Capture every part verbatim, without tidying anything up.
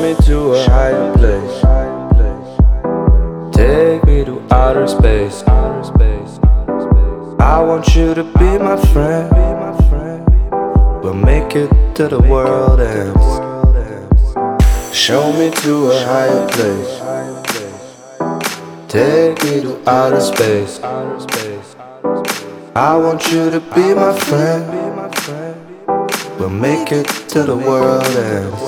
me to a higher place. Take me to outer space. I want you to be my friend. We'll make it till the world ends. Show me to a higher place. Take me to outer space. I want you to be my friend. We'll make it till the world ends.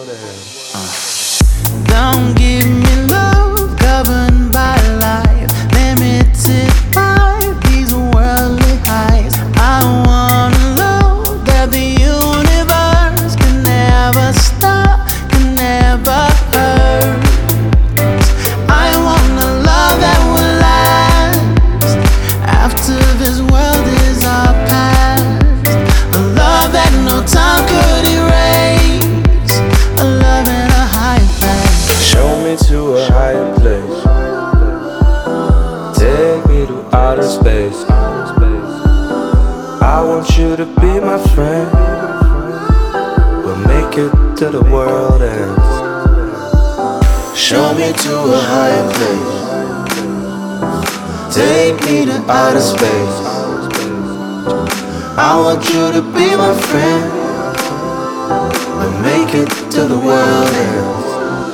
Don't give me love governed by life, limited by these worldly highs. I want a love that the universe can never stop, can never hurt. I want a love that will last after this world is our past. A love that no time could erase. A love in a high place. Show me to a higher place. Take me to outer space. I want you to be my friend. We'll make it till the world ends. Show me to a higher place. Take me to outer space. I want you to be my friend. We'll make it till the world ends.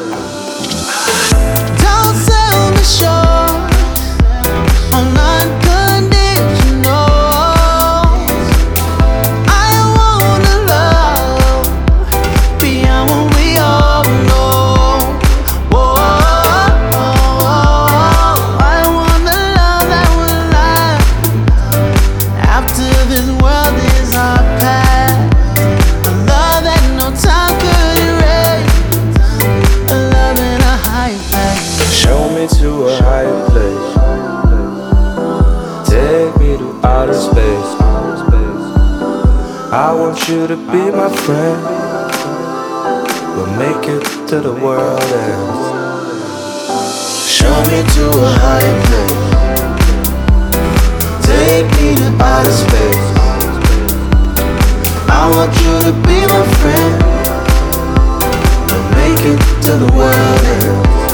Don't sell me short on unconditional. I wanna love beyond what we all know. Whoa, I want the love that will last after this world is our past. A love that no time could erase. A love in a high place. Show me to a higher place. Take me to outer space. I want you to be my friend. We'll make it till the world ends. Show me to a higher place. Take me to outer space. I want you to be my friend. We'll make it till the world ends.